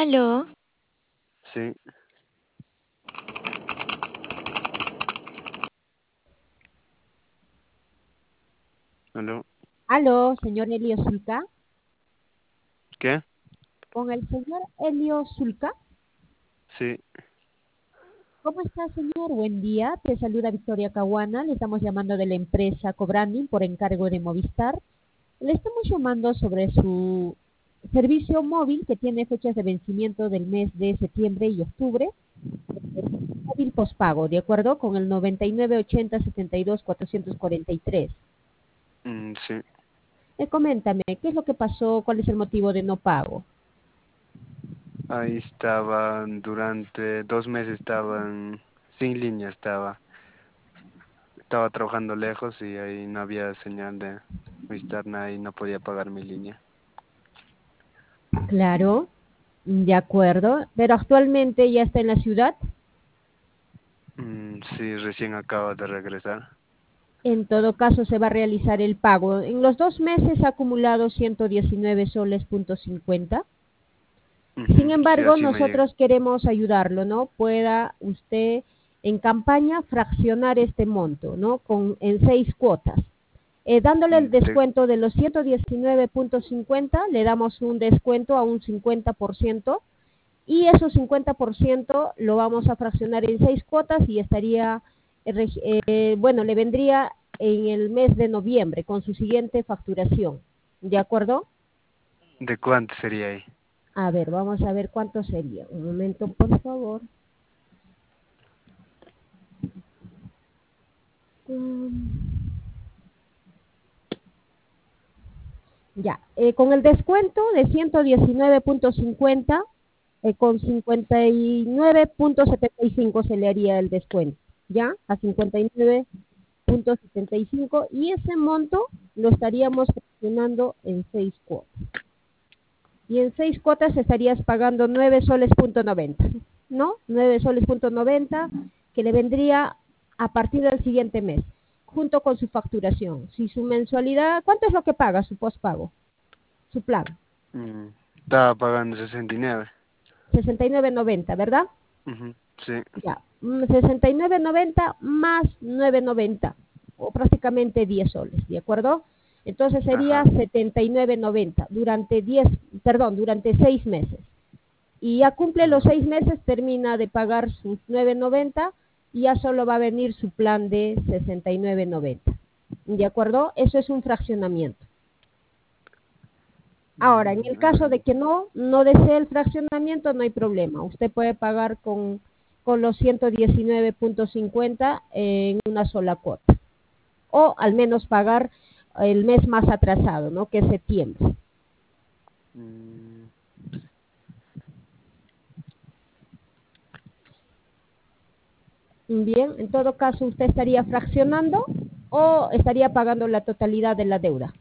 Aló, Sí, aló, Aló, señor Elio Zulca. ¿qué? Con el señor Elio Zulca. Sí, ¿Cómo está, señor? Buen día. Te saluda Victoria Caguana. Le estamos llamando de la empresa Cobranding por encargo de Movistar. Le estamos llamando sobre su servicio móvil que tiene fechas de vencimiento del mes de septiembre y octubre. Móvil pospago, ¿de acuerdo? Con el 9980 72 443. sí. Coméntame, ¿qué es lo que pasó? ¿Cuál es el motivo de no pago? Ahí estaban, durante 2 meses estaban sin línea, estaba trabajando lejos y ahí no había señal de visitar nada y no podía pagar mi línea. Claro, de acuerdo. Pero actualmente ya está en la ciudad. Sí, recién acabo de regresar. En todo caso, se va a realizar el pago. En los 2 meses ha acumulado 119 soles punto 50. Sin Sí, embargo, así me llega. nosotros queremos ayudarlo, ¿no? Pueda usted en campaña fraccionar este monto, ¿no? En 6 cuotas. Dándole el De, descuento de los 119.50, le damos un descuento a un 50%. Y esos 50% lo vamos a fraccionar en 6 cuotas y estaría, bueno, le vendría en el mes de noviembre con su siguiente facturación. ¿De acuerdo? ¿De cuánto sería ahí? A ver, vamos a ver cuánto sería. Un momento, por favor. Mm, Ya, con el descuento de 119.50, con 59.75 se le haría el descuento, ¿ya? A 59.75 y ese monto lo estaríamos fraccionando en 6 cuotas. Y en 6 cuotas estarías pagando 9 soles.90, ¿no? 9 soles.90 que le vendría a partir del siguiente mes, junto con su facturación. Si su mensualidad, ¿cuánto es lo que paga su postpago? Su plan, Mm, Estaba pagando 69. 69.90, ¿verdad? Sí, Ya, 69.90 más 9.90, o prácticamente 10 soles, ¿de acuerdo? Entonces sería ajá. 79.90 durante 6 meses. Y ya cumple los 6 meses, termina de pagar sus 9.90 y ya solo va a venir su plan de 69.90. ¿De acuerdo? Eso es un fraccionamiento. Ahora, en el caso de que no desee el fraccionamiento, no hay problema. Usted puede pagar con los 119.50 en una sola cuota. O al menos pagar el mes más atrasado, ¿no? Que es septiembre. Mm, Bien, en todo caso, ¿usted estaría fraccionando o estaría pagando la totalidad de la deuda?